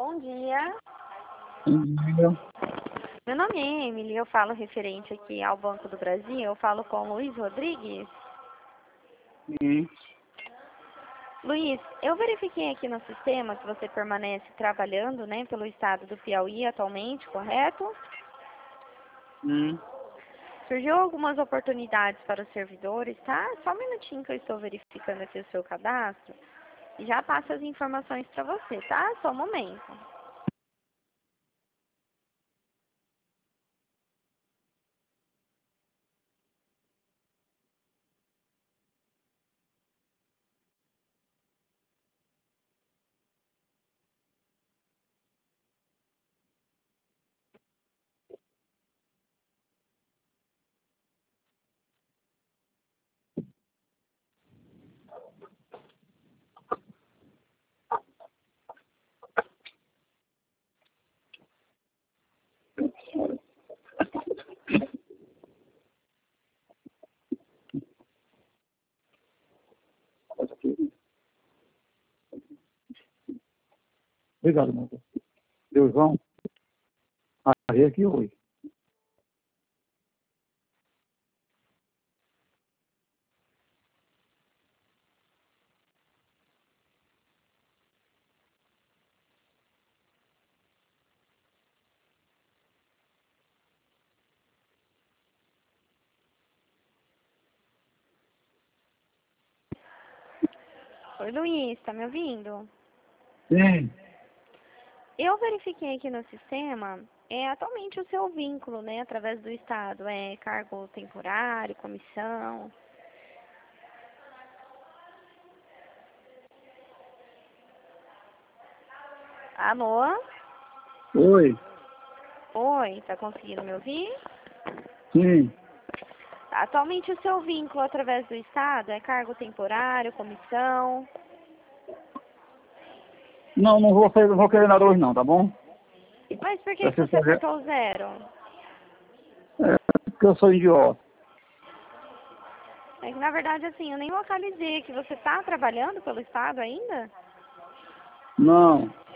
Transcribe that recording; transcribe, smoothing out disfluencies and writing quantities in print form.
Bom dia. Entendeu? Meu nome é Emily, eu falo referente aqui ao Banco do Brasil, eu falo com o Luiz Rodrigues. Sim. Luiz, eu verifiquei aqui no sistema que você permanece trabalhando, né, pelo estado do Piauí atualmente, correto? Surgiu algumas oportunidades para os servidores, tá? Só um minutinho que eu estou verificando aqui o seu cadastro e já passo as informações para você, tá? Só um momento. Obrigado, meu Deus. Deus vão. Aí aqui hoje. Oi, Luiz, tá me ouvindo? Sim. Eu verifiquei aqui no sistema, atualmente o seu vínculo, né, através do Estado, é cargo temporário, comissão. Alô? Oi. Oi, tá conseguindo me ouvir? Sim. Atualmente o seu vínculo através do Estado é cargo temporário, comissão. Não vou fazer, não vou querer nada hoje não, tá bom? Mas por que que Preciso você fazer. apertou o zero? É, porque eu sou idiota. É que na verdade assim, eu nem localizei que você tá trabalhando pelo Estado ainda? Não.